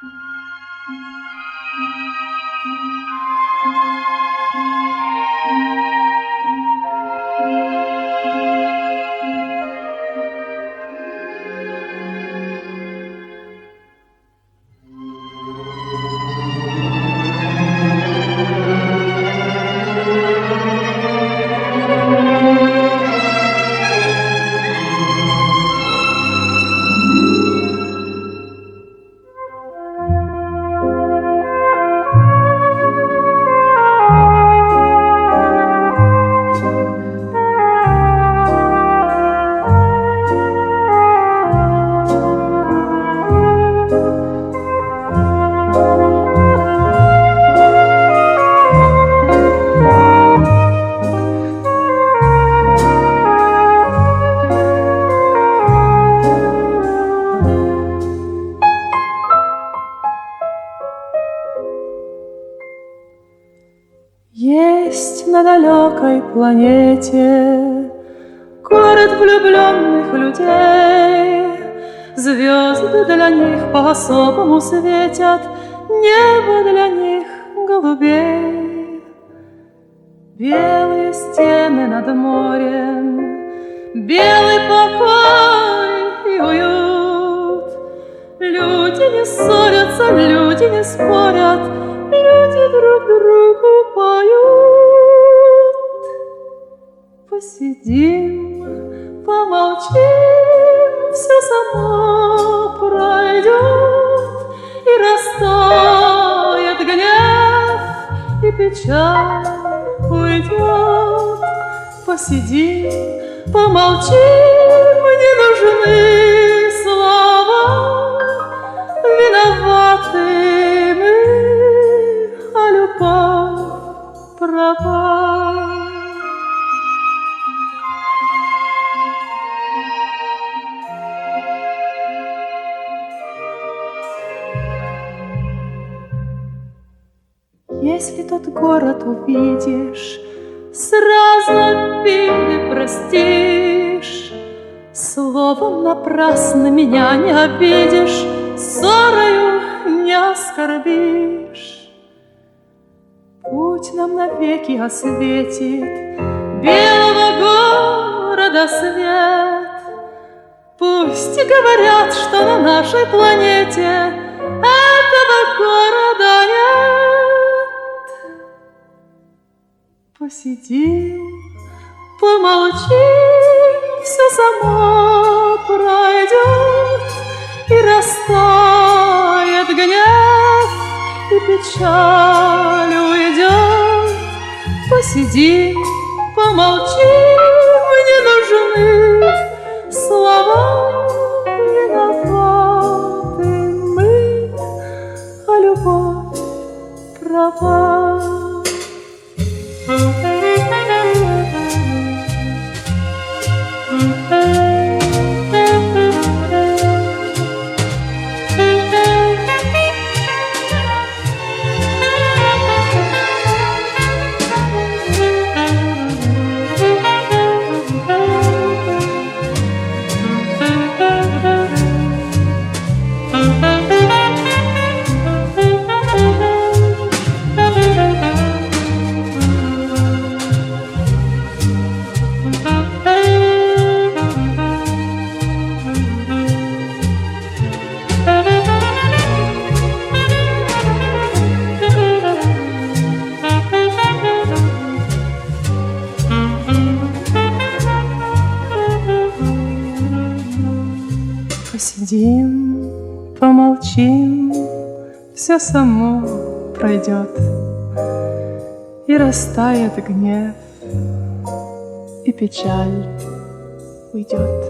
Есть на далекой планете город влюбленных людей. Звезды для них по-особому светят, небо для них голубей. Белые стены над морем, белый покой и уют. Люди не ссорятся, люди не спорят, люди друг другу поют. Посидим, помолчим, все само пройдет, и растает гнев, и печаль уйдет. Посидим, помолчим, не нужны слова, виноваты мы, а любовь права. Если тот город увидишь, сразу обиды простишь. Словом напрасно меня не обидишь, ссорою не оскорбишь. Путь нам навеки осветит белого города свет. Пусть говорят, что на нашей планете этого города нет. Посидим, помолчим, все само пройдет, и растает гнев, и печаль уйдет. Посидим, помолчим, не нужны слова, виноваты мы, а любовь права. Посидим, помолчим, все само пройдет, и растает гнев, и печаль уйдет.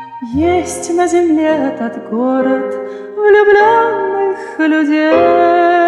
Есть на земле этот город влюбленных людей.